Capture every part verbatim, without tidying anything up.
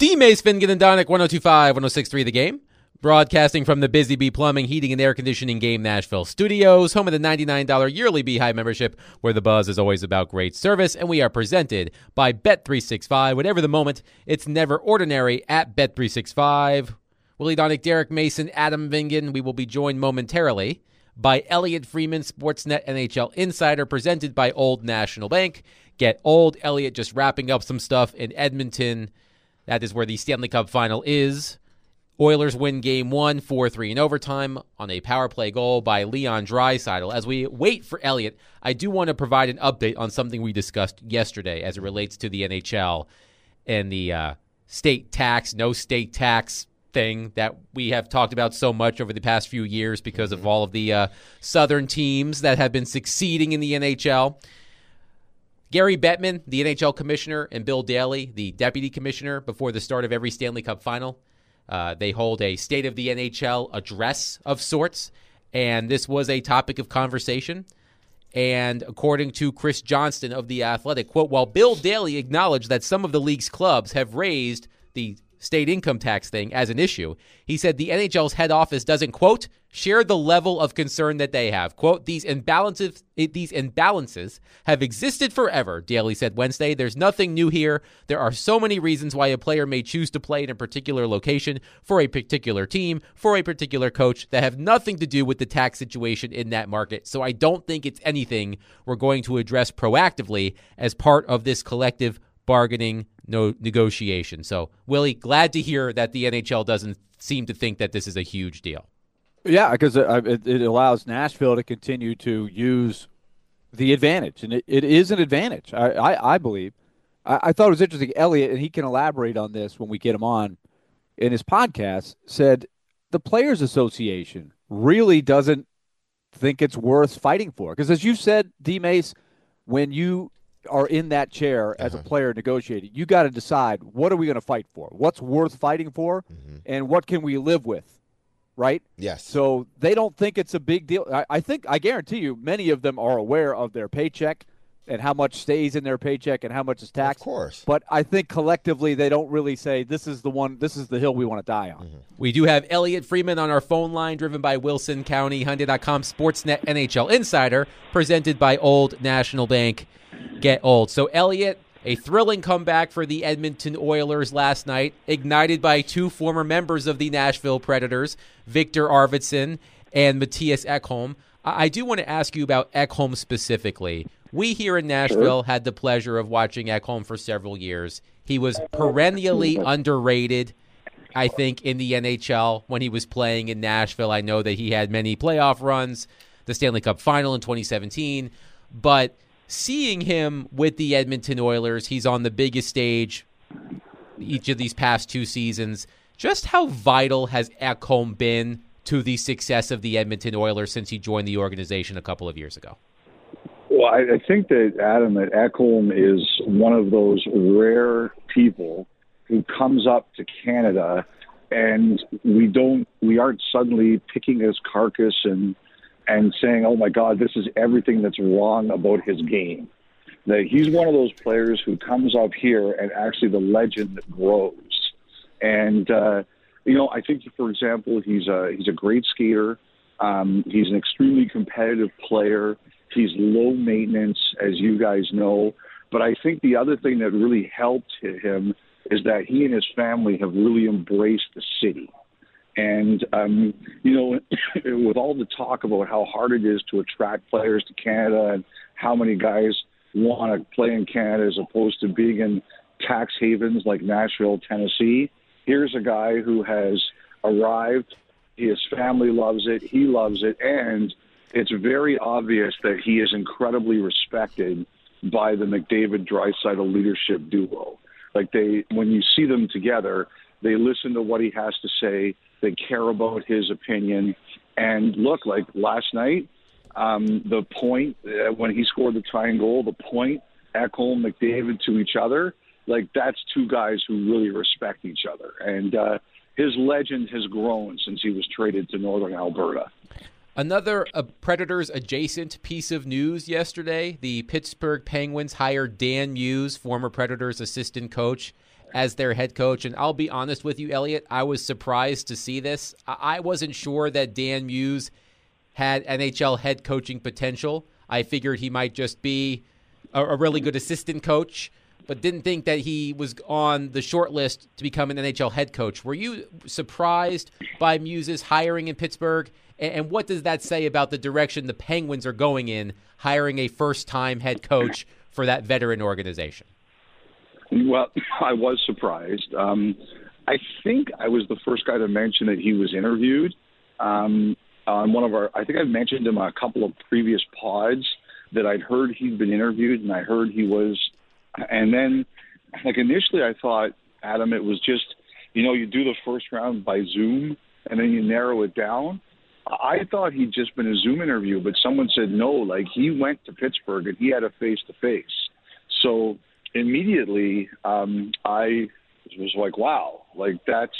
D-Mace, Finnegan, and Donick, one oh two point five, one oh six point three The Game. Broadcasting from the Busy Bee Plumbing, Heating, and Air Conditioning Game Nashville studios, home of the ninety-nine dollars yearly Beehive membership, where the buzz is always about great service, and we are presented by Bet three sixty-five. Whatever the moment, it's never ordinary at Bet three sixty-five. Willie Donick, Derek Mason, Adam Vingan. We will be joined momentarily by Elliot Freeman, Sportsnet N H L Insider, presented by Old National Bank. Get Old. Elliot just wrapping up some stuff in Edmonton. That is where the Stanley Cup final is. Oilers win game one, four three in overtime on a power play goal by Leon Draisaitl. As we wait for Elliot, I do want to provide an update on something we discussed yesterday as it relates to the N H L and the uh, state tax, no state tax thing that we have talked about so much over the past few years because of all of the uh, southern teams that have been succeeding in the N H L. Gary Bettman, the N H L commissioner, and Bill Daly, the deputy commissioner, before the start of every Stanley Cup final, uh, they hold a State of the N H L address of sorts, and this was a topic of conversation. And according to Chris Johnston of The Athletic, quote, while Bill Daly acknowledged that some of the league's clubs have raised the state income tax thing as an issue, he said the N H L's head office doesn't, quote, share the level of concern that they have. Quote, these imbalances, these imbalances have existed forever, Daly said Wednesday. There's nothing new here. There are so many reasons why a player may choose to play in a particular location for a particular team, for a particular coach, that have nothing to do with the tax situation in that market. So I don't think it's anything we're going to address proactively as part of this collective bargaining no negotiation. So, Willie, glad to hear that the N H L doesn't seem to think that this is a huge deal. Yeah, because it, it allows Nashville to continue to use the advantage, and it, it is an advantage, I, I, I believe. I, I thought it was interesting. Elliot, and he can elaborate on this when we get him on in his podcast, said the Players Association really doesn't think it's worth fighting for. Because as you said, D-Mace, when you are in that chair as uh-huh. a player negotiating, you got to decide, what are we going to fight for? What's worth fighting for, mm-hmm. and what can we live with? Right? Yes. So they don't think it's a big deal. I, I think, I guarantee you, many of them are aware of their paycheck and how much stays in their paycheck and how much is taxed. Of course. But I think collectively they don't really say, this is the one, this is the hill we want to die on. Mm-hmm. We do have Elliot Freeman on our phone line, driven by Wilson County, Hyundai dot com, Sportsnet N H L Insider, presented by Old National Bank. Get Old. So, Elliot, a thrilling comeback for the Edmonton Oilers last night, ignited by two former members of the Nashville Predators, Victor Arvidsson and Matthias Ekholm. I do want to ask you about Ekholm specifically. We here in Nashville had the pleasure of watching Ekholm for several years. He was perennially underrated, I think, in the N H L when he was playing in Nashville. I know that he had many playoff runs, the Stanley Cup final in twenty seventeen, but seeing him with the Edmonton Oilers, he's on the biggest stage each of these past two seasons. Just how vital has Ekholm been to the success of the Edmonton Oilers since he joined the organization a couple of years ago? Well, I, I think that, Adam, that Ekholm is one of those rare people who comes up to Canada and we don't, we aren't suddenly picking his carcass and and saying, oh, my God, this is everything that's wrong about his game. That he's one of those players who comes up here and actually the legend grows. And, uh, you know, I think, for example, he's a, he's a great skater. Um, he's an extremely competitive player. He's low maintenance, as you guys know. But I think the other thing that really helped him is that he and his family have really embraced the city. And, um, you know, with all the talk about how hard it is to attract players to Canada and how many guys want to play in Canada as opposed to being in tax havens like Nashville, Tennessee, here's a guy who has arrived. His family loves it. He loves it. And it's very obvious that he is incredibly respected by the McDavid-Draisaitl leadership duo. Like, they, when you see them together, they listen to what he has to say. They care about his opinion. And look, like last night, um, the point, uh, when he scored the tying goal, the point, Ekholm, McDavid to each other, like that's two guys who really respect each other. And uh, his legend has grown since he was traded to Northern Alberta. Another uh, Predators-adjacent piece of news yesterday, the Pittsburgh Penguins hired Dan Muse, former Predators assistant coach, as their head coach. And I'll be honest with you, Elliot, I was surprised to see this. I wasn't sure that Dan Muse had N H L head coaching potential. I figured he might just be a, a really good assistant coach, but didn't think that he was on the short list to become an N H L head coach. Were you surprised by Muse's hiring in Pittsburgh? And, and what does that say about the direction the Penguins are going in, hiring a first-time head coach for that veteran organization? Well, I was surprised. Um, I think I was the first guy to mention that he was interviewed. Um, on one of our, I think I've mentioned him on a couple of previous pods that I'd heard he'd been interviewed, and I heard he was, and then like initially I thought, Adam, it was just, you know, you do the first round by Zoom and then you narrow it down. I thought he'd just been a Zoom interview, but someone said no, like he went to Pittsburgh and he had a face-to-face. So immediately um, I was like, wow, like that's,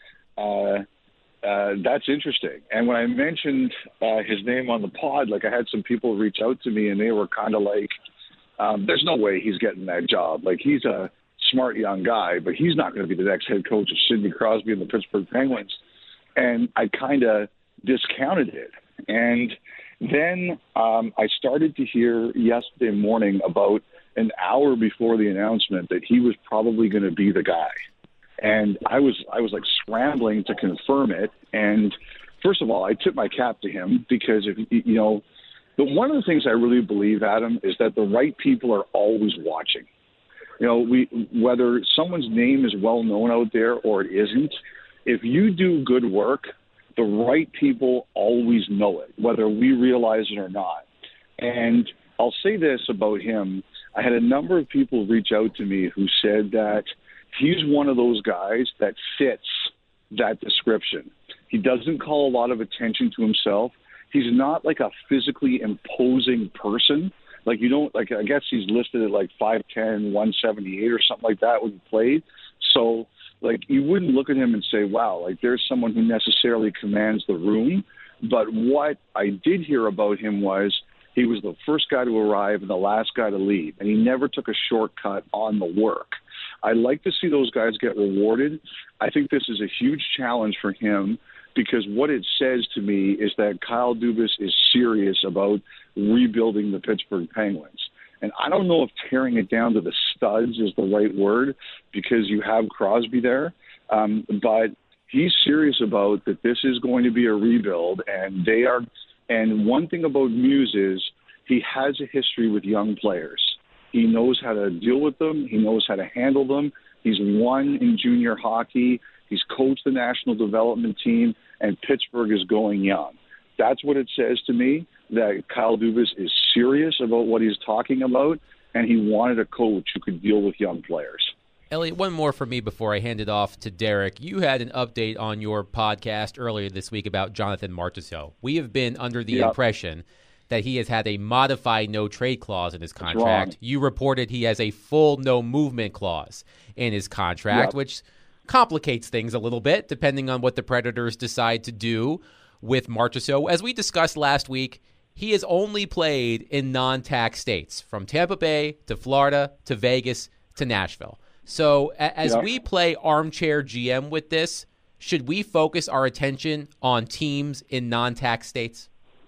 uh, Uh, that's interesting. And when I mentioned uh, his name on the pod, like I had some people reach out to me and they were kind of like, um, there's no way he's getting that job. Like he's a smart young guy, but he's not going to be the next head coach of Sidney Crosby and the Pittsburgh Penguins. And I kind of discounted it. And then um, I started to hear yesterday morning, about an hour before the announcement, that he was probably going to be the guy. And I was I was like scrambling to confirm it. And first of all, I tip my cap to him because, if you know, but one of the things I really believe, Adam, is that the right people are always watching. You know, we whether someone's name is well known out there or it isn't, if you do good work, the right people always know it, whether we realize it or not. And I'll say this about him. I had a number of people reach out to me who said that he's one of those guys that fits that description. He doesn't call a lot of attention to himself. He's not like a physically imposing person. Like you don't like. I guess he's listed at like five ten, one seventy-eight or something like that when he played. So like you wouldn't look at him and say, wow, like there's someone who necessarily commands the room. But what I did hear about him was he was the first guy to arrive and the last guy to leave, and he never took a shortcut on the work. I like to see those guys get rewarded. I think this is a huge challenge for him because what it says to me is that Kyle Dubas is serious about rebuilding the Pittsburgh Penguins. And I don't know if tearing it down to the studs is the right word because you have Crosby there, um, but he's serious about that this is going to be a rebuild, and they are. And one thing about Muse is he has a history with young players. He knows how to deal with them. He knows how to handle them. He's won in junior hockey. He's coached the national development team, and Pittsburgh is going young. That's what it says to me, that Kyle Dubas is serious about what he's talking about, and he wanted a coach who could deal with young players. Elliot, one more for me before I hand it off to Derek. You had an update on your podcast earlier this week about Jonathan Marchessault. We have been under the yep. impression that he has had a modified no-trade clause in his contract. You reported he has a full no-movement clause in his contract, yep. which complicates things a little bit depending on what the Predators decide to do with Marchessault. As we discussed last week, he has only played in non-tax states, from Tampa Bay to Florida to Vegas to Nashville. So as yep. we play armchair G M with this, should we focus our attention on teams in non-tax states?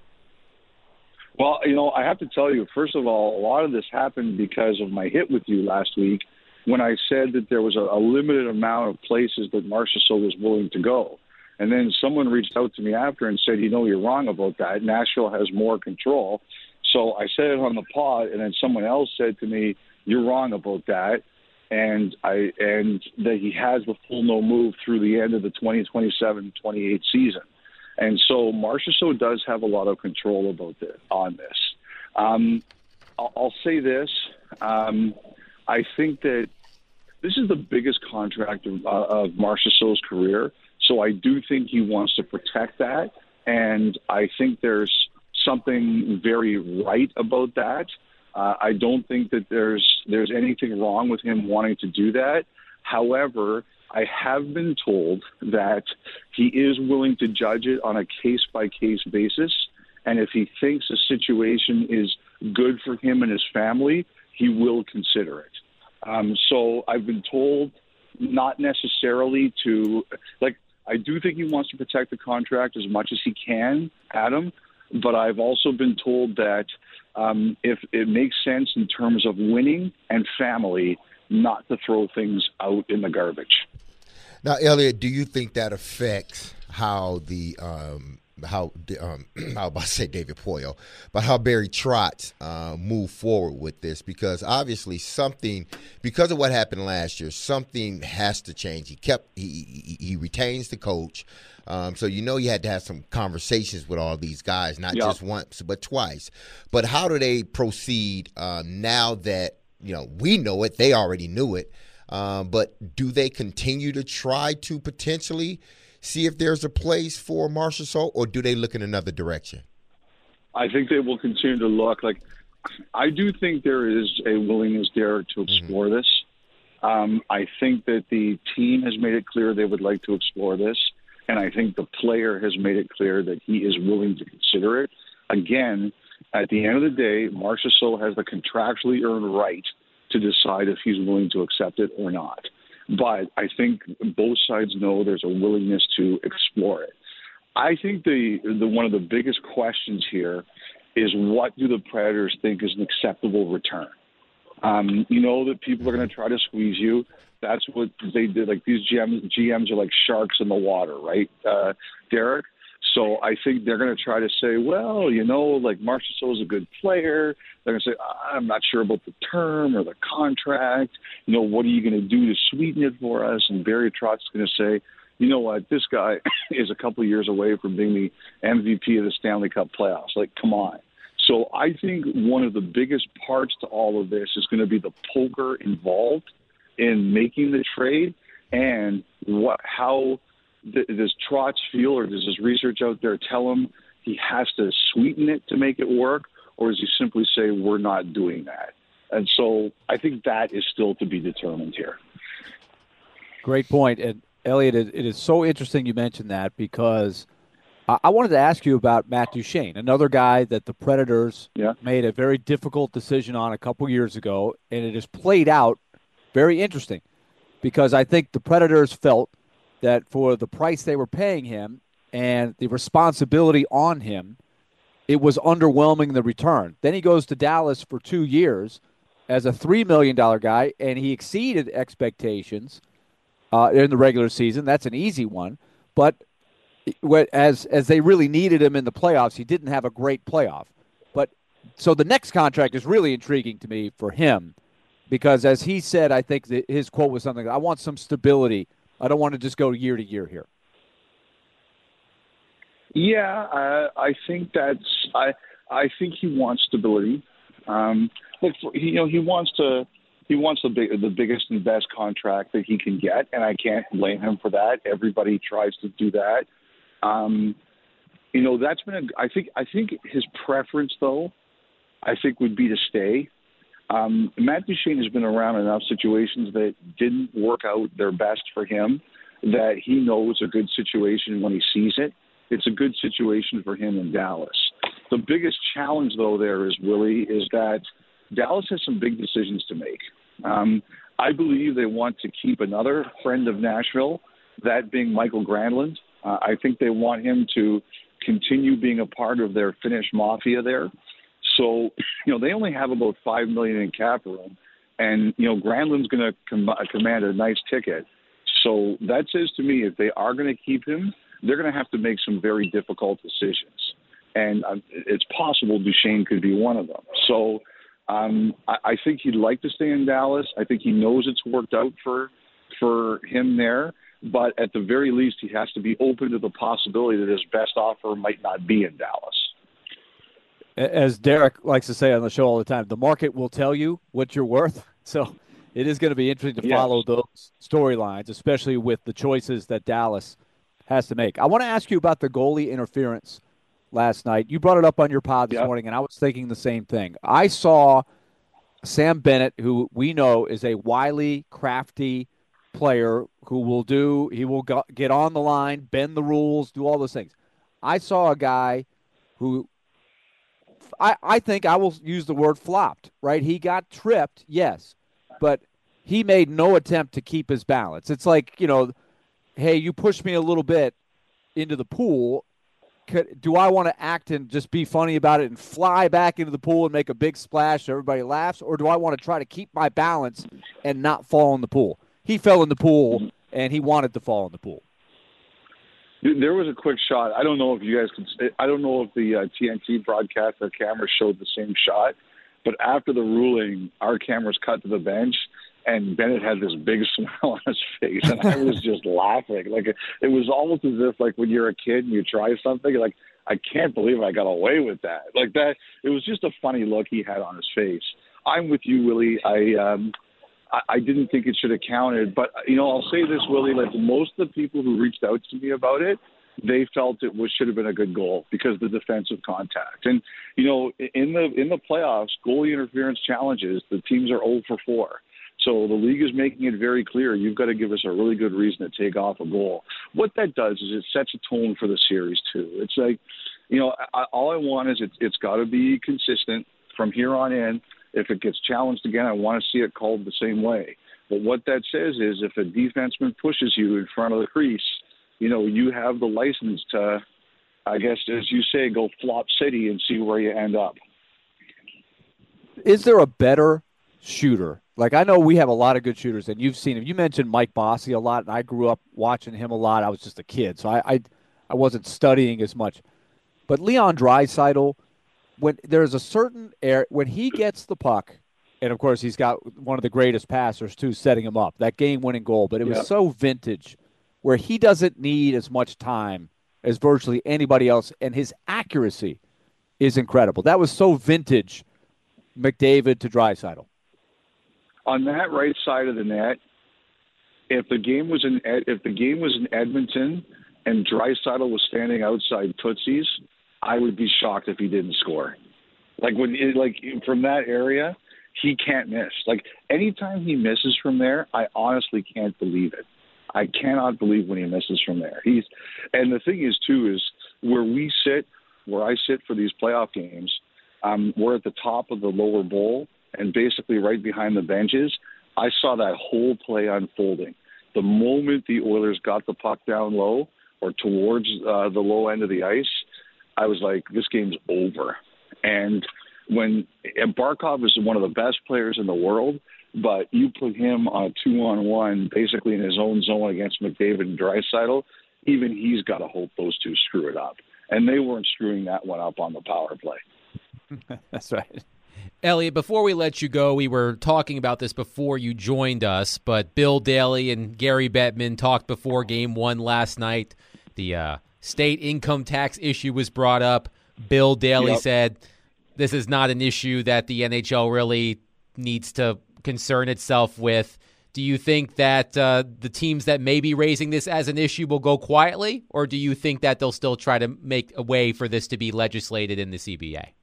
Well, you know, I have to tell you, first of all, a lot of this happened because of my hit with you last week when I said that there was a, a limited amount of places that Marchessault was willing to go. And then someone reached out to me after and said, you know, you're wrong about that. Nashville has more control. So I said it on the pod, and then someone else said to me, you're wrong about that. And I and that he has the full no move through the end of the twenty twenty-seven twenty-eight season. And so Marchessault does have a lot of control about this, on this. Um, I'll, I'll say this. Um, I think that this is the biggest contract of, uh, of Marchessault's career. So I do think he wants to protect that. And I think there's something very right about that. Uh, I don't think that there's there's anything wrong with him wanting to do that. However, I have been told that he is willing to judge it on a case-by-case basis, and if he thinks a situation is good for him and his family, he will consider it. Um, so I've been told not necessarily to like. I do think he wants to protect the contract as much as he can, Adam. But I've also been told that um, if it makes sense in terms of winning and family, not to throw things out in the garbage. Now, Elliot, do you think that affects how the um, how um, I was about to say David Poile, but how Barry Trotz uh, move forward with this? Because obviously something, because of what happened last year, something has to change. He kept he he, he retains the coach, um, so you know you had to have some conversations with all these guys, not Yeah. just once but twice. But how do they proceed um, now that you know we know it? They already knew it. Um, but do they continue to try to potentially see if there's a place for Marshall Sol, or do they look in another direction? I think they will continue to look. Like, I do think there is a willingness there to explore mm-hmm. this. Um, I think that the team has made it clear they would like to explore this, and I think the player has made it clear that he is willing to consider it. Again, at the end of the day, Marshall Sol has the contractually earned right to decide if he's willing to accept it or not. But I think both sides know there's a willingness to explore it. I think the, the one of the biggest questions here is, what do the Predators think is an acceptable return? Um, you know that people are going to try to squeeze you. That's what they did. Like, these G Ms, G Ms are like sharks in the water, right, uh, Derek? So I think they're going to try to say, well, you know, like, Marshall Sol is a good player. They're going to say, I'm not sure about the term or the contract. You know, what are you going to do to sweeten it for us? And Barry Trotz is going to say, you know what, this guy is a couple of years away from being the M V P of the Stanley Cup playoffs. Like, come on. So I think one of the biggest parts to all of this is going to be the poker involved in making the trade, and what how – does Trotz feel, or does his research out there tell him he has to sweeten it to make it work, or does he simply say, we're not doing that? And so I think that is still to be determined here. Great point. And, Elliot, it, it is so interesting you mentioned that, because I, I wanted to ask you about Matt Duchene, another guy that the Predators yeah. made a very difficult decision on a couple years ago, and it has played out very interesting, because I think the Predators felt that for the price they were paying him and the responsibility on him, it was underwhelming the return. Then he goes to Dallas for two years as a three million dollars guy, and he exceeded expectations uh, in the regular season. That's an easy one. But as as they really needed him in the playoffs, he didn't have a great playoff. But so the next contract is really intriguing to me for him, because as he said, I think that his quote was something, I want some stability. I don't want to just go year to year here. Yeah, uh, I think that's. I I think he wants stability. Um, look, he, you know, he wants to. He wants the big, the biggest and best contract that he can get, and I can't blame him for that. Everybody tries to do that. Um, you know, that's been. A, I think. I think his preference, though, I think would be to stay. Um, Matt Duchene has been around enough situations that didn't work out their best for him, that he knows a good situation when he sees it. It's a good situation for him in Dallas. The biggest challenge, though, there is, Willie, is that Dallas has some big decisions to make. Um, I believe they want to keep another friend of Nashville, that being Michael Granlund. Uh, I think they want him to continue being a part of their Finnish mafia there. So, you know, they only have about five million dollars in cap room, and, you know, Granlund's going to com- command a nice ticket. So that says to me, if they are going to keep him, they're going to have to make some very difficult decisions. And uh, it's possible Duchene could be one of them. So um, I, I think he'd like to stay in Dallas. I think he knows it's worked out for for him there. But at the very least, he has to be open to the possibility that his best offer might not be in Dallas. As Derek likes to say on the show all the time, the market will tell you what you're worth. So it is going to be interesting to yes. follow those storylines, especially with the choices that Dallas has to make. I want to ask you about the goalie interference last night. You brought it up on your pod this yep. morning, and I was thinking the same thing. I saw Sam Bennett, who we know is a wily, crafty player who will do, he will go, get on the line, bend the rules, do all those things. I saw a guy who, I, I think I will use the word flopped, right? He got tripped, yes, but he made no attempt to keep his balance. It's like, you know, hey, you pushed me a little bit into the pool. Could, do I want to act and just be funny about it and fly back into the pool and make a big splash so everybody laughs, or do I want to try to keep my balance and not fall in the pool? He fell in the pool, and he wanted to fall in the pool. There was a quick shot. I don't know if you guys can – I don't know if the uh, T N T broadcast or camera showed the same shot, but after the ruling, our cameras cut to the bench, and Bennett had this big smile on his face, and I was just laughing. Like it, it was almost as if, like, when you're a kid and you try something, you're like, I can't believe I got away with that. Like that, it was just a funny look he had on his face. I'm with you, Willie. I um, I, I didn't think it should have counted, but you know, I'll say this, Willie. Like most of the people who reached out to me about it, they felt it was should have been a good goal because of the defensive contact. And you know, in the in the playoffs, goalie interference challenges, the teams are zero for four. So the league is making it very clear you've got to give us a really good reason to take off a goal. What that does is it sets a tone for the series too. It's like, you know, I, all I want is it, it's got to be consistent from here on in. If it gets challenged again, I want to see it called the same way. But what that says is if a defenseman pushes you in front of the crease, you know, you have the license to, I guess, as you say, go flop city and see where you end up. Is there a better shooter? Like, I know we have a lot of good shooters, and you've seen him. You mentioned Mike Bossy a lot, and I grew up watching him a lot. I was just a kid, so I I, I wasn't studying as much. But Leon Draisaitl, when there's a certain air, when he gets the puck, and, of course, he's got one of the greatest passers, too, setting him up, that game-winning goal. But it was yeah. so vintage where he doesn't need as much time as virtually anybody else, and his accuracy is incredible. That was so vintage, McDavid to Draisaitl. On that right side of the net, if the game was in if the game was in Edmonton and Draisaitl was standing outside Tootsie's, I would be shocked if he didn't score. Like when like from that area, he can't miss. Like anytime he misses from there, I honestly can't believe it. I cannot believe when he misses from there. He's and the thing is too is where we sit, where I sit for these playoff games, um, we're at the top of the lower bowl. And basically right behind the benches, I saw that whole play unfolding. The moment the Oilers got the puck down low or towards uh, the low end of the ice, I was like, this game's over. And when and Barkov is one of the best players in the world, but you put him on a two-on-one, basically in his own zone against McDavid and Draisaitl, even he's got to hope those two screw it up. And they weren't screwing that one up on the power play. That's right. Elliot, before we let you go, we were talking about this before you joined us, but Bill Daly and Gary Bettman talked before game one last night. The uh, state income tax issue was brought up. Bill Daly yep. said this is not an issue that the N H L really needs to concern itself with. Do you think that uh, the teams that may be raising this as an issue will go quietly, or do you think that they'll still try to make a way for this to be legislated in the C B A?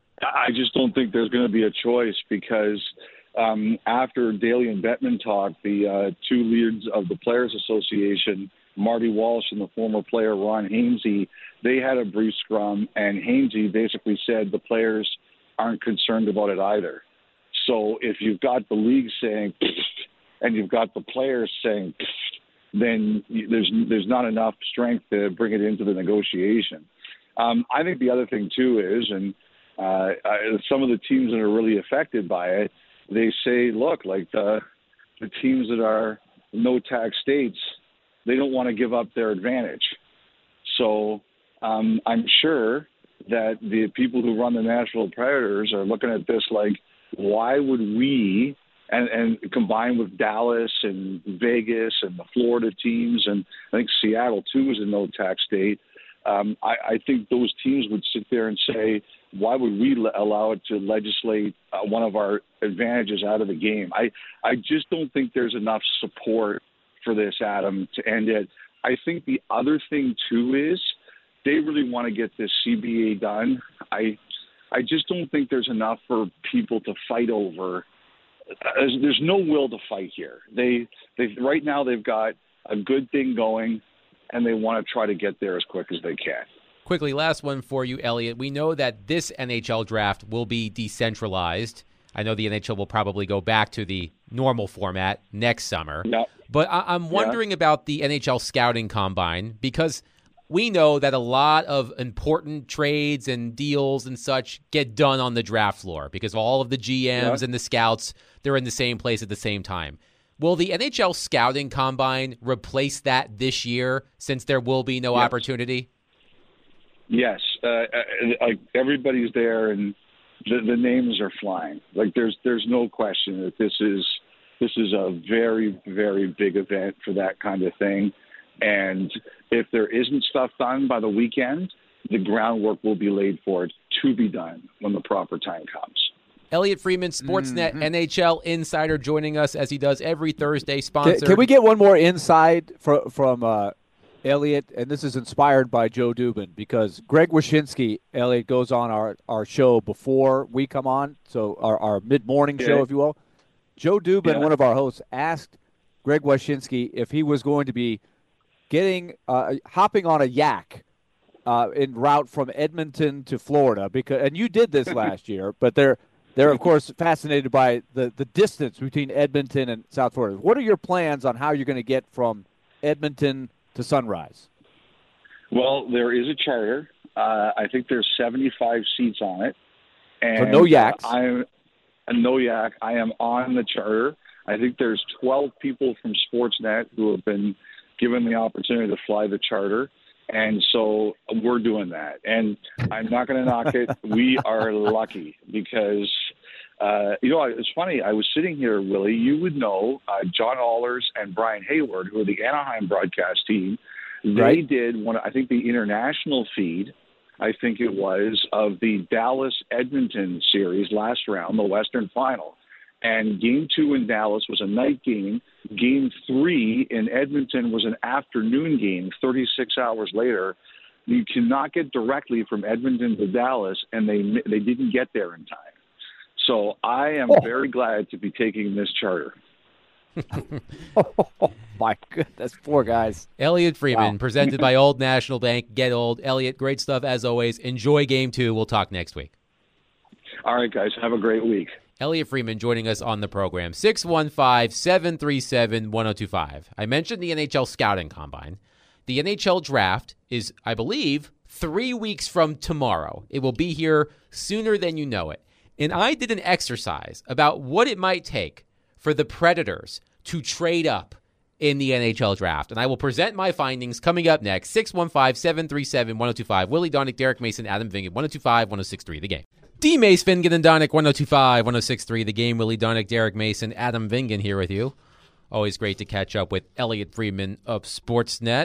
I just don't think there's going to be a choice because um, after Daly and Bettman talked, the uh, two leads of the Players Association, Marty Walsh and the former player Ron Hainsey, they had a brief scrum, and Hainsey basically said the players aren't concerned about it either. So if you've got the league saying and you've got the players saying then there's there's not enough strength to bring it into the negotiation. Um, I think the other thing, too, is, and Uh, some of the teams that are really affected by it, they say, look, like the, the teams that are no-tax states, they don't want to give up their advantage. So um, I'm sure that the people who run the Nashville Predators are looking at this like, why would we, and, and combined with Dallas and Vegas and the Florida teams, and I think Seattle, too, is a no-tax state, Um, I, I think those teams would sit there and say, why would we le- allow it to legislate uh, one of our advantages out of the game? I, I just don't think there's enough support for this, Adam, to end it. I think the other thing, too, is they really want to get this C B A done. I I just don't think there's enough for people to fight over. There's, there's no will to fight here. They they right now they've got a good thing going, and they want to try to get there as quick as they can. Quickly, last one for you, Elliot. We know that this N H L draft will be decentralized. I know the N H L will probably go back to the normal format next summer. Yep. But I- I'm wondering yeah. about the N H L scouting combine, because we know that a lot of important trades and deals and such get done on the draft floor because all of the G Ms yeah. and the scouts, they're in the same place at the same time. Will the N H L scouting combine replace that this year, since there will be no yes. opportunity? Yes. Uh, like everybody's there, and the, the names are flying. Like there's there's no question that this is this is a very, very big event for that kind of thing. And if there isn't stuff done by the weekend, the groundwork will be laid for it to be done when the proper time comes. Elliot Friedman, Sportsnet mm-hmm. N H L insider, joining us as he does every Thursday. Sponsored. Can, can we get one more inside from, from uh, Elliot? And this is inspired by Joe Dubin, because Greg Wyshynski, Elliot, goes on our, our show before we come on, so our, our mid-morning yeah. show, if you will. Joe Dubin, yeah. one of our hosts, asked Greg Wyshynski if he was going to be getting uh, hopping on a yak uh, en route from Edmonton to Florida, because and you did this last year, but they're they're of course fascinated by the, the distance between Edmonton and South Florida. What are your plans on how you're going to get from Edmonton to Sunrise? Well, there is a charter. Uh, I think there's seventy-five seats on it, and so no yaks. Uh, I'm a no yak. I am on the charter. I think there's twelve people from Sportsnet who have been given the opportunity to fly the charter. And so we're doing that. And I'm not going to knock it. We are lucky because, uh, you know, it's funny. I was sitting here, Willie, you would know uh, John Allers and Brian Hayward, who are the Anaheim broadcast team. They right. did one, I think the international feed, I think it was, of the Dallas-Edmonton series last round, the Western Final. And game two in Dallas was a night game. Game three in Edmonton was an afternoon game, thirty-six hours later. You cannot get directly from Edmonton to Dallas, and they they didn't get there in time. So I am oh. very glad to be taking this charter. Oh, my goodness, poor guys. Elliot Friedman, wow. presented by Old National Bank. Get old. Elliot, great stuff as always. Enjoy game two. We'll talk next week. All right, guys. Have a great week. Elliot Friedman joining us on the program, six one five, seven three seven, one oh two five. I mentioned the N H L Scouting Combine. The N H L Draft is, I believe, three weeks from tomorrow. It will be here sooner than you know it. And I did an exercise about what it might take for the Predators to trade up in the N H L Draft. And I will present my findings coming up next. six one five, seven three seven, one oh two five. Willie Donick, Derek Mason, Adam Vingan, one oh two five, one oh six three, The Game. D. Mace, Vingan, and Donick, one oh two five, one oh six three, The Game. Willie Donick, Derek Mason, Adam Vingan here with you. Always great to catch up with Elliot Friedman of Sportsnet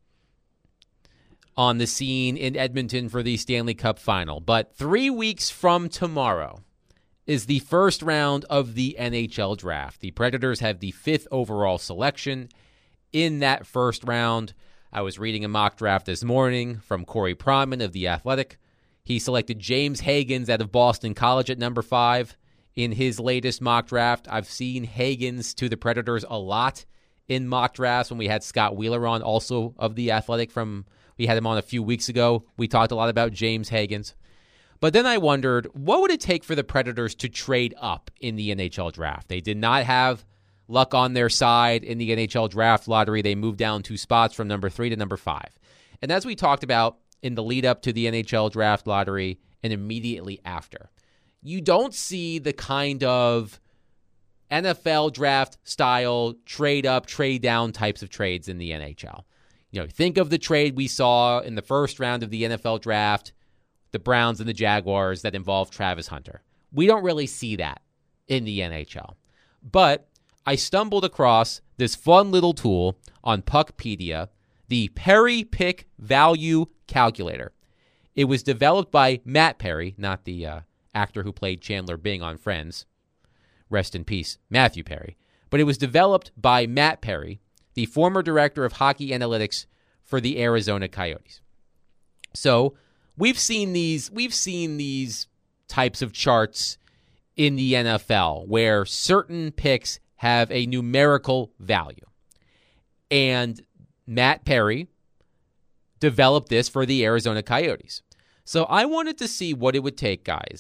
on the scene in Edmonton for the Stanley Cup Final. But three weeks from tomorrow is the first round of the N H L Draft. The Predators have the fifth overall selection in that first round. I was reading a mock draft this morning from Corey Pronman of The Athletic. He selected James Hagans out of Boston College at number five in his latest mock draft. I've seen Hagans to the Predators a lot in mock drafts. When we had Scott Wheeler on, also of The Athletic, from we had him on a few weeks ago. We talked a lot about James Hagans. But then I wondered, what would it take for the Predators to trade up in the N H L Draft? They did not have luck on their side in the N H L Draft lottery. They moved down two spots from number three to number five. And as we talked about in the lead up to the N H L Draft lottery and immediately after, you don't see the kind of N F L draft style trade up, trade down types of trades in the N H L. You know, think of the trade we saw in the first round of the N F L Draft, the Browns and the Jaguars, that involved Travis Hunter. We don't really see that in the N H L. But I stumbled across this fun little tool on Puckpedia, the Perry Pick Value Calculator. It was developed by Matt Perry, not the uh, actor who played Chandler Bing on Friends. Rest in peace, Matthew Perry. But it was developed by Matt Perry, the former director of hockey analytics for the Arizona Coyotes. So we've seen these, we've seen these types of charts in the N F L where certain picks have a numerical value. And Matt Perry developed this for the Arizona Coyotes. So I wanted to see what it would take, guys,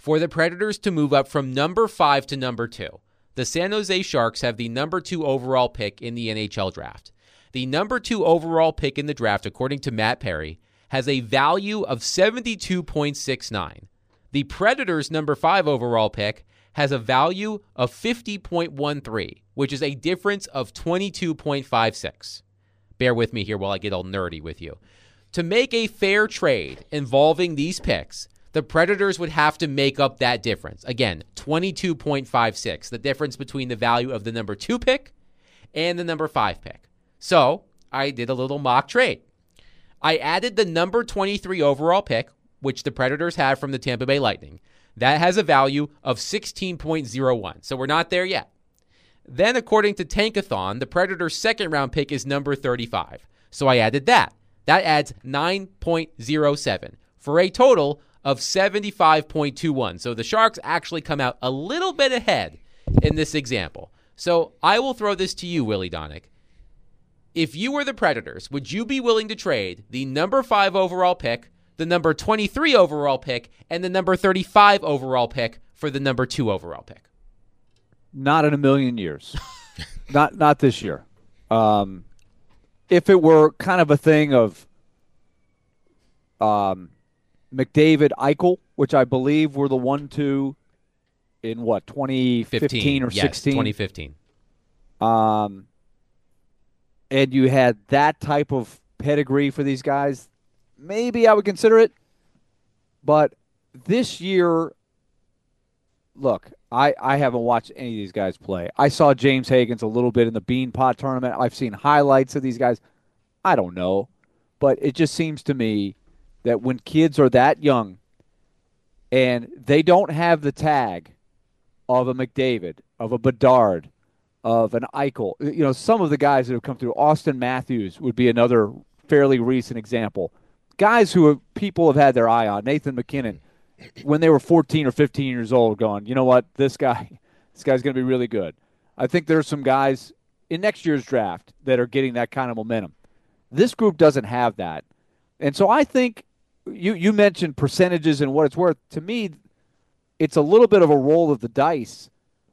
for the Predators to move up from number five to number two. The San Jose Sharks have the number two overall pick in the N H L draft. The number two overall pick in the draft, according to Matt Perry, has a value of seventy-two point six nine. The Predators' number five overall pick has a value of fifty point one three, which is a difference of twenty-two point five six. Bear with me here while I get all nerdy with you. To make a fair trade involving these picks, the Predators would have to make up that difference. Again, twenty-two point five six, the difference between the value of the number two pick and the number five pick. So I did a little mock trade. I added the number twenty-three overall pick, which the Predators have from the Tampa Bay Lightning. That has a value of sixteen point oh one, so we're not there yet. Then, according to Tankathon, the Predators' second-round pick is number thirty-five. So I added that. That adds nine point oh seven for a total of seventy-five point two one. So the Sharks actually come out a little bit ahead in this example. So I will throw this to you, Willie Donick. If you were the Predators, would you be willing to trade the number five overall pick, the number twenty-three overall pick, and the number thirty-five overall pick for the number two overall pick? Not in a million years. not not this year. Um, if it were kind of a thing of um, McDavid, Eichel, which I believe were the one two in what, twenty fifteen or yes, sixteen? twenty fifteen. Um, and you had that type of pedigree for these guys, maybe I would consider it. But this year, look, I, I haven't watched any of these guys play. I saw James Higgins a little bit in the Bean Pot tournament. I've seen highlights of these guys. I don't know. But it just seems to me that when kids are that young and they don't have the tag of a McDavid, of a Bedard, of an Eichel, you know, some of the guys that have come through, Austin Matthews would be another fairly recent example. Guys who have, people have had their eye on, Nathan McKinnon, when they were fourteen or fifteen years old, going, you know what, this guy, this guy's going to be really good. I think there's some guys in next year's draft that are getting that kind of momentum. This group doesn't have that. And so I think you, you mentioned percentages and what it's worth. To me, it's a little bit of a roll of the dice.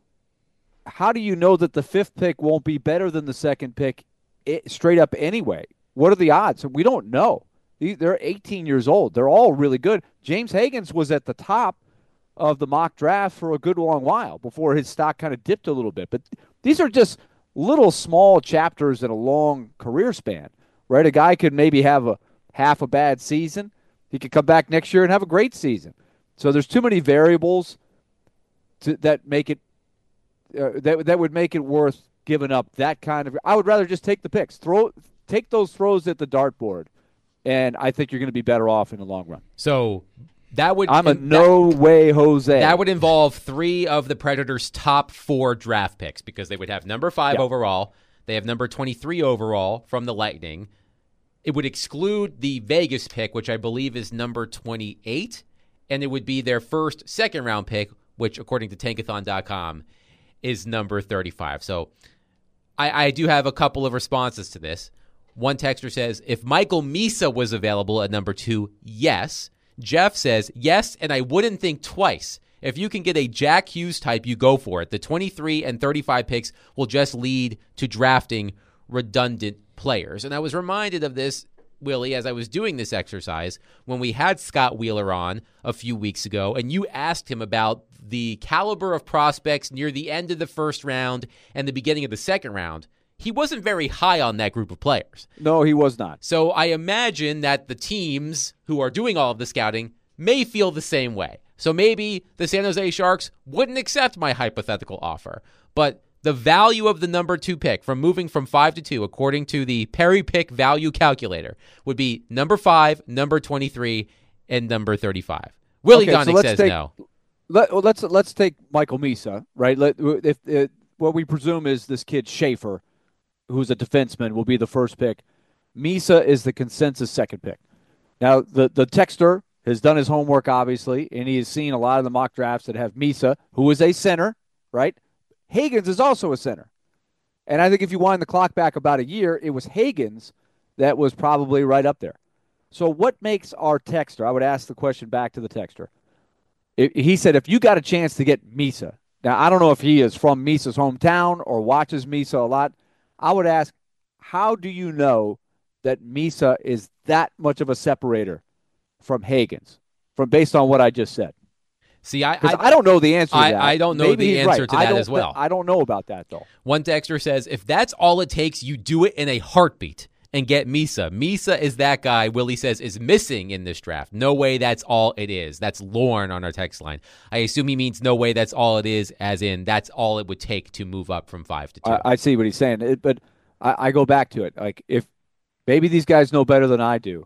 How do you know that the fifth pick won't be better than the second pick straight up anyway? What are the odds? We don't know. They're eighteen years old. They're all really good. James Higgins was at the top of the mock draft for a good long while before his stock kind of dipped a little bit. But these are just little small chapters in a long career span, right? A guy could maybe have a half a bad season. He could come back next year and have a great season. So there's too many variables to, that make it uh, that that would make it worth giving up that kind of. I would rather just take the picks, throw, take those throws at the dartboard. And I think you're going to be better off in the long run. So that would I'm a no that, way Jose. That would involve three of the Predators' top four draft picks because they would have number five yeah. overall. They have number twenty-three overall from the Lightning. It would exclude the Vegas pick, which I believe is number twenty-eight, and it would be their first second-round pick, which, according to Tankathon dot com, is number thirty-five. So I, I do have a couple of responses to this. One texter says, if Michael Misa was available at number two, yes. Jeff says, yes, and I wouldn't think twice. If you can get a Jack Hughes type, you go for it. The twenty-three and thirty-five picks will just lead to drafting redundant players. And I was reminded of this, Willie, as I was doing this exercise when we had Scott Wheeler on a few weeks ago, and you asked him about the caliber of prospects near the end of the first round and the beginning of the second round. He wasn't very high on that group of players. No, he was not. So I imagine that the teams who are doing all of the scouting may feel the same way. So maybe the San Jose Sharks wouldn't accept my hypothetical offer. But the value of the number two pick from moving from five to two, according to the Perry Pick Value Calculator, would be number five, number twenty-three, and number thirty-five. Willie okay, Donick so says take, no. Let, well, let's let's take Michael Misa, right? Let, if, if what we presume is this kid Schaefer, who's a defenseman, will be the first pick. Misa is the consensus second pick. Now, the, the texter has done his homework, obviously, and he has seen a lot of the mock drafts that have Misa, who is a center, right? Higgins is also a center. And I think if you wind the clock back about a year, it was Higgins that was probably right up there. So what makes our texter, I would ask the question back to the texter, It, he said, if you got a chance to get Misa, now I don't know if he is from Misa's hometown or watches Misa a lot. I would ask, how do you know that Misa is that much of a separator from Hagans, from based on what I just said? See, I I, I don't know the answer to I, that. I don't know Maybe the he's answer right. to I that don't- as well. I don't know about that, though. One texter says, if that's all it takes, you do it in a heartbeat and get Misa. Misa is that guy, Willie says, is missing in this draft. No way that's all it is. That's Lorne on our text line. I assume he means no way that's all it is, as in that's all it would take to move up from five to two. I, I see what he's saying, it, but I, I go back to it. Like, if maybe these guys know better than I do,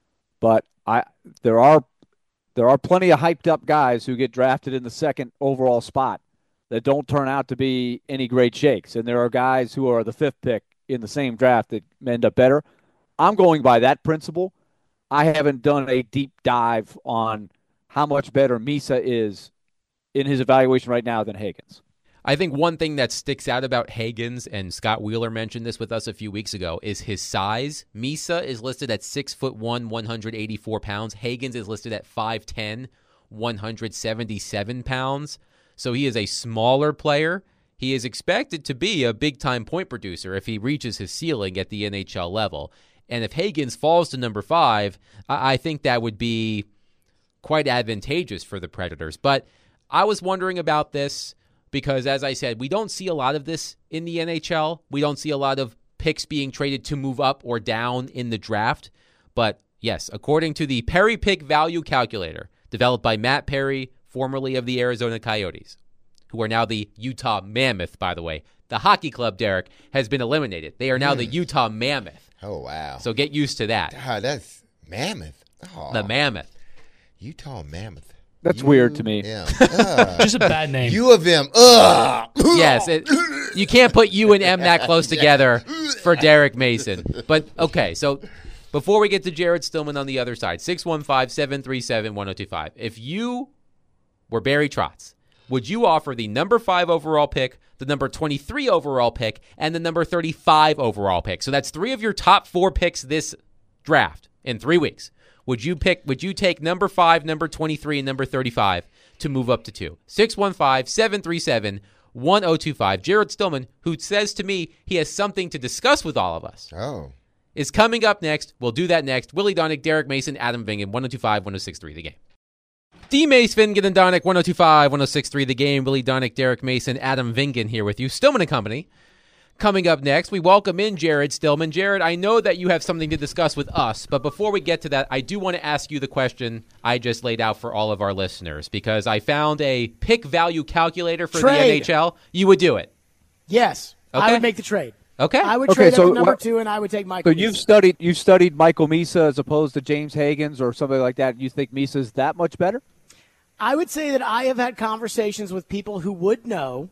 but I there are there are plenty of hyped up guys who get drafted in the second overall spot that don't turn out to be any great shakes, and there are guys who are the fifth pick in the same draft that end up better. I'm going by that principle. I haven't done a deep dive on how much better Misa is in his evaluation right now than Hagans. I think one thing that sticks out about Hagans, and Scott Wheeler mentioned this with us a few weeks ago, is his size. Misa is listed at six foot one, one hundred eighty-four pounds. Hagans is listed at five ten, one hundred seventy-seven pounds. So he is a smaller player. He is expected to be a big-time point producer if he reaches his ceiling at the N H L level. And if Hagans falls to number five, I, I think that would be quite advantageous for the Predators. But I was wondering about this, because, as I said, we don't see a lot of this in the N H L. We don't see a lot of picks being traded to move up or down in the draft. But, yes, according to the Perry Pick Value Calculator, developed by Matt Perry, formerly of the Arizona Coyotes, who are now the Utah Mammoth, by the way. The hockey club, Derek, has been eliminated. They are now mm. the Utah Mammoth. Oh, wow. So get used to that. God, that's Mammoth. Oh. The Mammoth. Utah Mammoth. That's U- weird to me. Yeah. Uh, Just a bad name. U of M. Ugh. Yes, it, you can't put U and M that close together for Derek Mason. But, okay, so before we get to Jared Stillman on the other side, six one five, seven three seven, one oh two five. If you were Barry Trotz, would you offer the number five overall pick, the number twenty-three overall pick, and the number thirty-five overall pick? So that's three of your top four picks this draft in three weeks. Would you pick? Would you take number five, number twenty-three, and number thirty-five to move up to two? six one five, seven three seven, one oh two five. Jared Stillman, who says to me he has something to discuss with all of us, Oh. is coming up next. We'll do that next. Willie Donick, Derek Mason, Adam Vingan, one oh two five, one oh six three, The Game. D. Mace, Vingan, and Donick, one oh two five, one oh six three, The Game. Willie Donick, Derek Mason, Adam Vingan here with you. Stillman and Company. Coming up next, we welcome in Jared Stillman. Jared, I know that you have something to discuss with us, but before we get to that, I do want to ask you the question I just laid out for all of our listeners, because I found a pick value calculator for Trade. the N H L. You would do it. Yes, Okay. I would make the trade. Okay. I would Okay, trade so up to number what- two, and I would take Michael. So you've Misa. studied you've studied Michael Misa as opposed to James Hagans or something like that. You think Misa's that much better? I would say that I have had conversations with people who would know,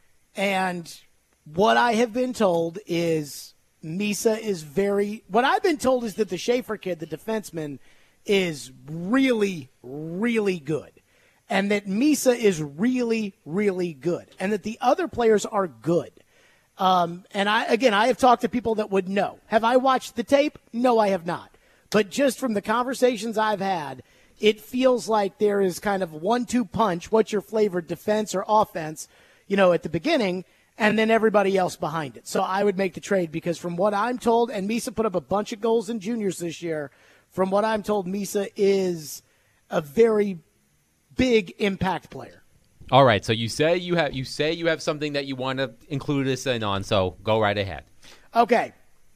and what I have been told is Misa is very – what I've been told is that the Schaefer kid, the defenseman, is really, really good, and that Misa is really, really good, and that the other players are good. Um, and, I again, I have talked to people that would know. Have I watched the tape? No, I have not. But just from the conversations I've had – it feels like there is kind of one two punch. What's your flavor, defense or offense, you know, at the beginning, and then everybody else behind it. So I would make the trade because from what I'm told, and Misa put up a bunch of goals in juniors this year, from what I'm told, Misa is a very big impact player. All right, so you say you have you say you have something that you want to include us in on, so go right ahead. Okay.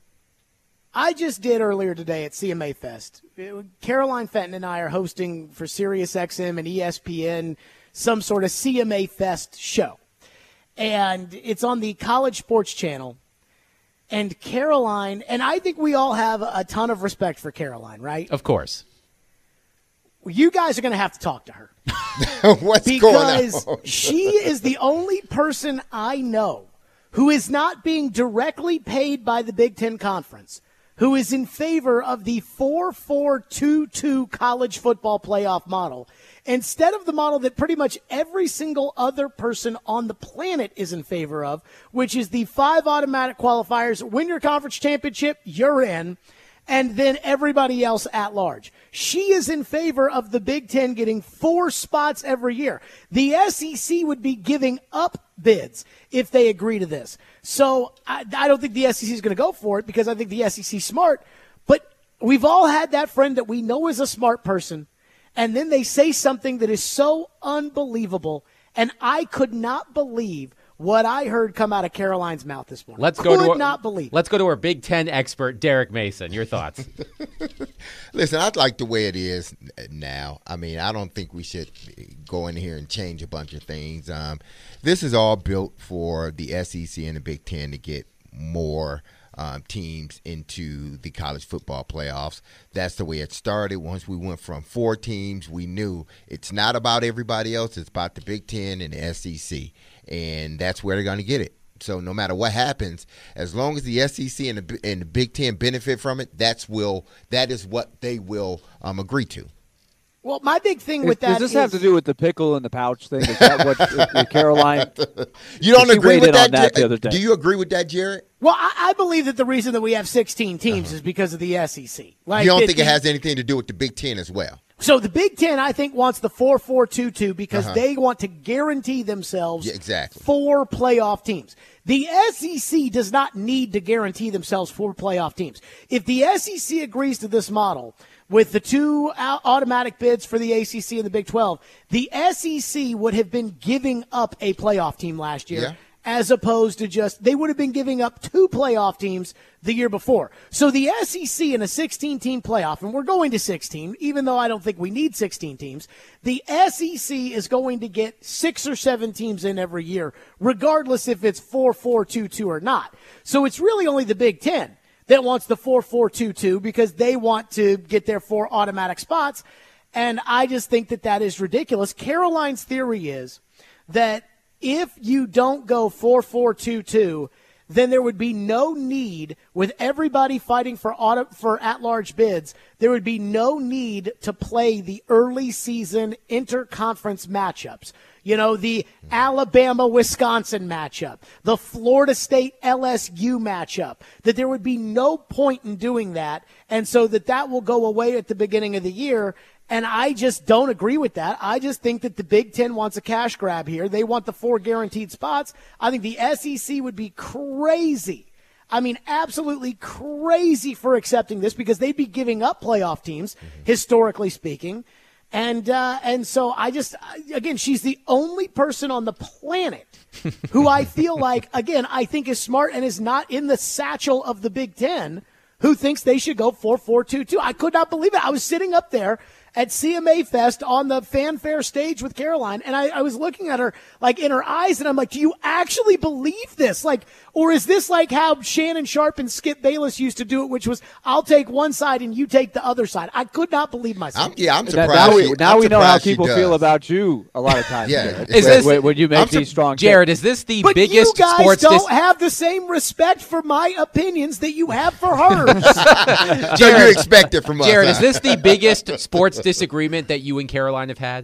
I just did earlier today at C M A Fest. Caroline Fenton and I are hosting for SiriusXM and E S P N some sort of C M A Fest show. And it's on the College Sports Channel. And Caroline, and I think we all have a ton of respect for Caroline, right? Of course. Well, you guys are going to have to talk to her. What's because going on? she is the only person I know who is not being directly paid by the Big Ten Conference, who is in favor of the four four two two college football playoff model, instead of the model that pretty much every single other person on the planet is in favor of, which is the five automatic qualifiers, win your conference championship, you're in, and then everybody else at large. She is in favor of the Big Ten getting four spots every year. The S E C would be giving up bids if they agree to this. So I, I don't think the S E C is going to go for it because I think the S E C is smart. But we've all had that friend that we know is a smart person, and then they say something that is so unbelievable, and I could not believe what I heard come out of Caroline's mouth this morning. Let's go Could to our, not believe. Let's go to our Big Ten expert, Derek Mason. Your thoughts? Listen, I like the way it is now. I mean, I don't think we should go in here and change a bunch of things. Um, this is all built for the S E C and the Big Ten to get more um, teams into the college football playoffs. That's the way it started. Once we went from four teams, we knew it's not about everybody else. It's about the Big Ten and the S E C. And that's where they're going to get it. So no matter what happens, as long as the S E C and the, and the Big Ten benefit from it, that's will that is what they will um, agree to. Well, my big thing with Does that this is, have to do with the pickle in the pouch thing? Is that what uh, Caroline? You don't She agree weighed with in on that, that the Jar- other day. Do you agree with that, Jared? well, I, I believe that the reason that we have sixteen teams is because of the S E C. Like, You don't that think it the- has anything to do with the Big Ten as well? So the Big Ten, I think, wants the four four two two because Uh-huh. they want to guarantee themselves Yeah, exactly. four playoff teams. The S E C does not need to guarantee themselves four playoff teams. If the S E C agrees to this model with the two au- automatic bids for the A C C and the Big twelve, the S E C would have been giving up a playoff team last year. Yeah. As opposed to just, they would have been giving up two playoff teams the year before. So the S E C in a sixteen-team playoff, and we're going to sixteen, even though I don't think we need sixteen teams, the S E C is going to get six or seven teams in every year, regardless if it's four four two two or not. So it's really only the Big Ten that wants the four four two two because they want to get their four automatic spots, and I just think that that is ridiculous. Caroline's theory is that if you don't go four four two two, then there would be no need, with everybody fighting for auto, for at-large bids, there would be no need to play the early season interconference matchups. You know, the Alabama-Wisconsin matchup, the Florida State-L S U matchup, that there would be no point in doing that, and so that that will go away at the beginning of the year. And I just don't agree with that. I just think that the Big Ten wants a cash grab here. They want the four guaranteed spots. I think the S E C would be crazy. I mean, absolutely crazy for accepting this because they'd be giving up playoff teams, mm-hmm. historically speaking. And uh, and so I just, again, she's the only person on the planet who I feel like, again, I think is smart and is not in the satchel of the Big Ten, who thinks they should go four four two two. I could not believe it. I was sitting up there at C M A Fest on the fanfare stage with Caroline, and I, I was looking at her, like, in her eyes, and I'm like, do you actually believe this? Like, or is this like how Shannon Sharp and Skip Bayless used to do it, which was, I'll take one side and you take the other side? I could not believe myself. I'm, yeah, I'm Now, surprised. now we, she- now I'm we know how surprised she people does. feel about you a lot of times. Yeah. Jared. Is when, this- when, when you make I'm sur- these strong Jared, is this the But biggest you guys sports don't dis- have the same respect for my opinions that you have for hers. So you expect it from us. Jared, huh? is this the biggest sports disagreement that you and Caroline have had?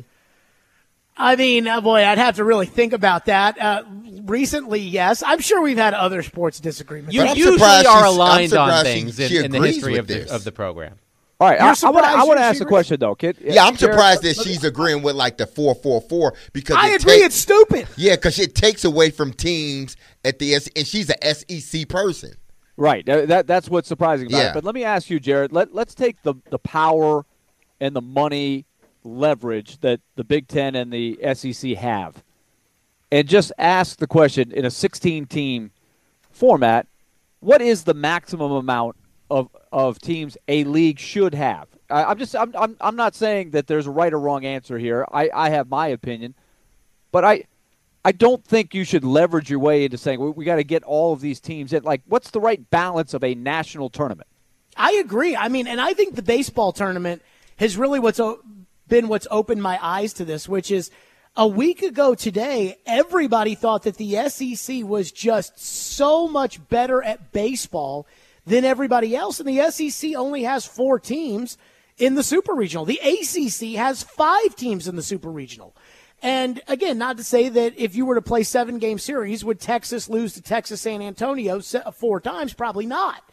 I mean, uh, boy, I'd have to really think about that. Uh, recently, yes. I'm sure we've had other sports disagreements. You But I'm usually surprised are she's- I'm aligned on surprised she- things she in, in the agrees history with of the, this. of the program. All right, You're I, I want to I surprised want to she- ask she a re- question though, kid. Yeah, I'm Jared, surprised that let me- she's agreeing with like the four four four because I it agree. takes- It's stupid. Yeah, because it takes away from teams at the S, and she's a S E C person. Right. That, that that's what's surprising about Yeah. it. But let me ask you, Jared. Let let's take the the power and the money leverage that the Big Ten and the S E C have, and just ask the question in a sixteen-team format: what is the maximum amount of of teams a league should have? I, I'm just I'm, I'm I'm not saying that there's a right or wrong answer here. I, I have my opinion, but I. I don't think you should leverage your way into saying we, we got to get all of these teams in. Like, what's the right balance of a national tournament? I agree. I mean, and I think the baseball tournament has really what's o- been what's opened my eyes to this, which is a week ago today, everybody thought that the S E C was just so much better at baseball than everybody else, and the S E C only has four teams in the Super Regional. The A C C has five teams in the Super Regional. And, again, not to say that if you were to play seven-game series, would Texas lose to Texas San Antonio se- four times? Probably not.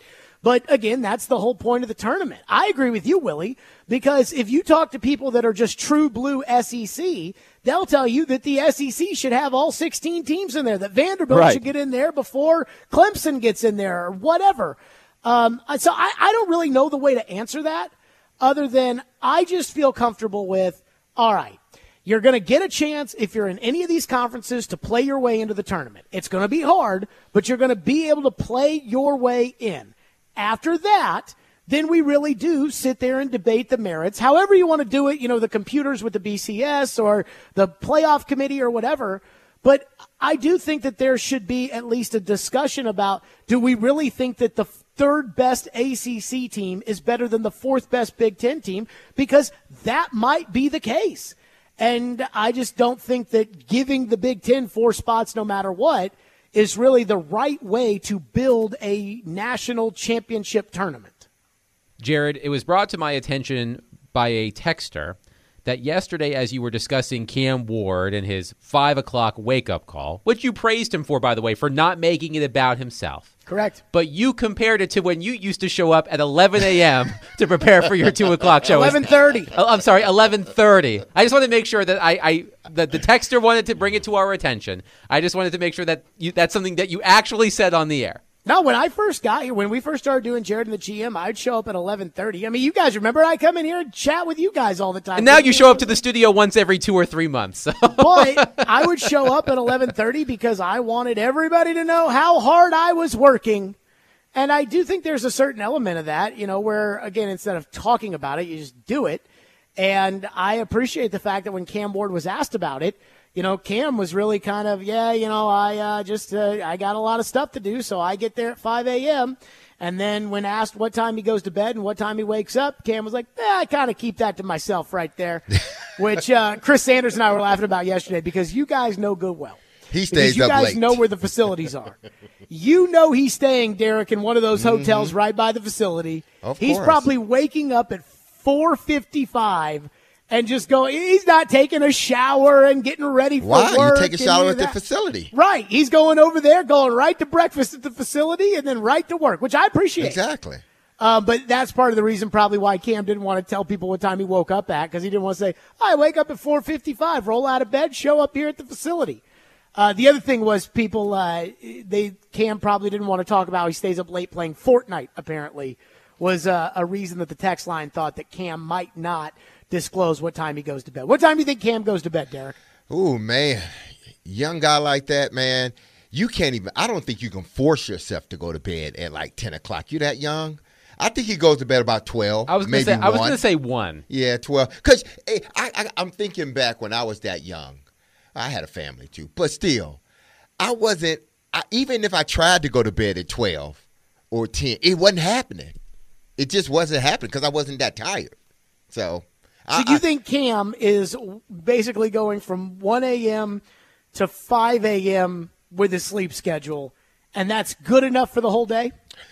But again, that's the whole point of the tournament. I agree with you, Willie, because if you talk to people that are just true blue S E C, they'll tell you that the S E C should have all sixteen teams in there, that Vanderbilt right. should get in there before Clemson gets in there or whatever. Um, so I, I don't really know the way to answer that other than I just feel comfortable with, all right, you're going to get a chance if you're in any of these conferences to play your way into the tournament. It's going to be hard, but you're going to be able to play your way in. After that, then we really do sit there and debate the merits. However you want to do it, you know, the computers with the B C S or the playoff committee or whatever. But I do think that there should be at least a discussion about, do we really think that the third best A C C team is better than the fourth best Big Ten team? Because that might be the case. And I just don't think that giving the Big Ten four spots no matter what is really the right way to build a national championship tournament. Jared, it was brought to my attention by a texter that yesterday, as you were discussing Cam Ward and his five o'clock wake-up call, which you praised him for, by the way, for not making it about himself. Correct. But you compared it to when you used to show up at eleven a.m. to prepare for your two o'clock show. eleven thirty. Oh, I'm sorry, eleven thirty. I just wanted to make sure that I, I that the texter wanted to bring it to our attention. I just wanted to make sure that you, that's something that you actually said on the air. No, when I first got here, when we first started doing Jared and the G M, I'd show up at eleven thirty. I mean, you guys remember I come in here and chat with you guys all the time. And now you show up to the studio once every two or three months. So. But I would show up at eleven thirty because I wanted everybody to know how hard I was working. And I do think there's a certain element of that, you know, where, again, instead of talking about it, you just do it. And I appreciate the fact that when Cam Ward was asked about it, you know, Cam was really kind of, yeah, you know, I uh, just, uh, I got a lot of stuff to do, so I get there at five a.m. And then when asked what time he goes to bed and what time he wakes up, Cam was like, eh, I kind of keep that to myself right there, which uh, Chris Sanders and I were laughing about yesterday because you guys know good well. He stays you up guys late. know where the facilities are. You know he's staying, Derek, in one of those hotels mm-hmm. right by the facility. Of he's course. probably waking up at four fifty-five and just going, he's not taking a shower and getting ready for Why? work. You take a shower at the that. facility. Right. He's going over there, going right to breakfast at the facility and then right to work, which I appreciate. Exactly. Uh, but that's part of the reason probably why Cam didn't want to tell people what time he woke up at, because he didn't want to say, I wake up at four fifty-five, roll out of bed, show up here at the facility. Uh, the other thing was people, uh, they Cam probably didn't want to talk about how he stays up late playing Fortnite, apparently, was uh, a reason that the text line thought that Cam might not disclose what time he goes to bed. What time do you think Cam goes to bed, Derek? Ooh, man. Young guy like that, man, you can't even – I don't think you can force yourself to go to bed at like ten o'clock. You that young? I think he goes to bed about twelve, I was maybe say, one. I was going to say one. Yeah, twelve. Because hey, I, I, I'm thinking back when I was that young. I had a family too. But still, I wasn't I, – even if I tried to go to bed at twelve or ten, it wasn't happening. It just wasn't happening because I wasn't that tired. So – So you I, think Cam is basically going from one a.m. to five a.m. with his sleep schedule, and that's good enough for the whole day?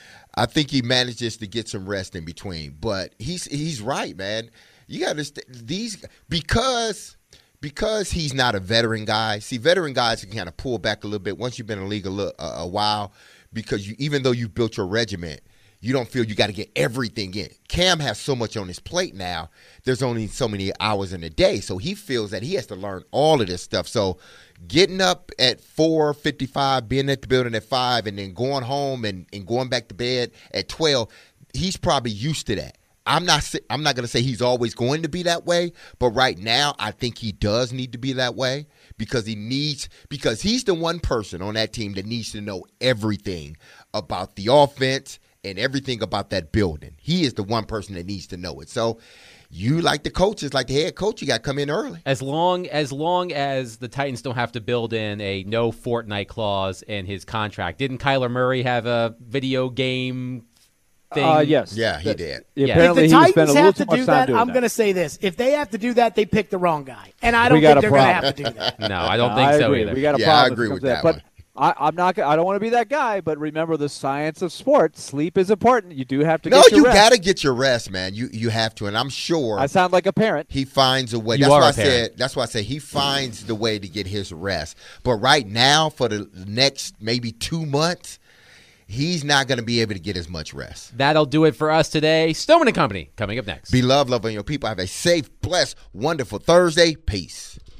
I think he manages to get some rest in between. But he's he's right, man. You got to – these – because – Because he's not a veteran guy. See, veteran guys can kind of pull back a little bit once you've been in the league a, little, a, a while because you, even though you've built your regiment, you don't feel you got to get everything in. Cam has so much on his plate now. There's only so many hours in a day, so he feels that he has to learn all of this stuff. So getting up at four fifty-five, being at the building at five, and then going home and, and going back to bed at twelve, he's probably used to that. I'm not I'm not going to say he's always going to be that way, but right now I think he does need to be that way because he needs because he's the one person on that team that needs to know everything about the offense and everything about that building. He is the one person that needs to know it. So you, like the coaches, like the head coach, you got to come in early. As long as long as the Titans don't have to build in a no Fortnite clause in his contract. Didn't Kyler Murray have a video game thing? Uh, yes. Yeah, he did. Yeah, if apparently the he Titans spent a little have too to much do time that, doing I'm that. going to say this. If they have to do that, they picked the wrong guy. And I don't We got think a they're going to have problem. to do that. No, I don't No, think I so agree. either. We got a Yeah, problem I if it agree comes with to that But one. I, I'm not. I don't want to be that guy. But remember the science of sports. Sleep is important. You do have to. No, get your you rest. got to get your rest, man. You you have to, and I'm sure I sound like a parent. he finds a way. You That's are why a I parent. said. That's why I say he finds the way to get his rest. But right now, for the next maybe two months, he's not going to be able to get as much rest. That'll do it for us today. Stoneman and Company coming up next. Be loved, love on your people. Have a safe, blessed, wonderful Thursday. Peace.